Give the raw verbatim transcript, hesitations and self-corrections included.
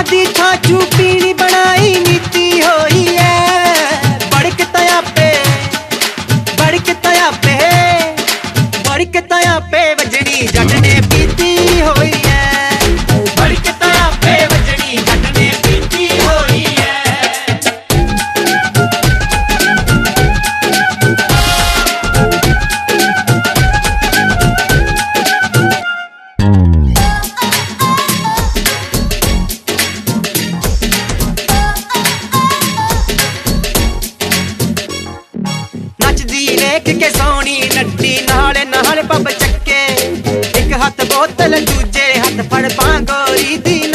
दी छाछू पीनी बनाई नीति होई है। बड़क तया पे बड़क तया पे बड़क तया पे वजनी जट ने पीती होई है। बड़क तया पे वजनी जट ने पीती होई है। देख के सोनी नट्टी नाले नाले पब चक्के, एक हाथ बोतल दूजे हाथ फड़ पांगोरी दी।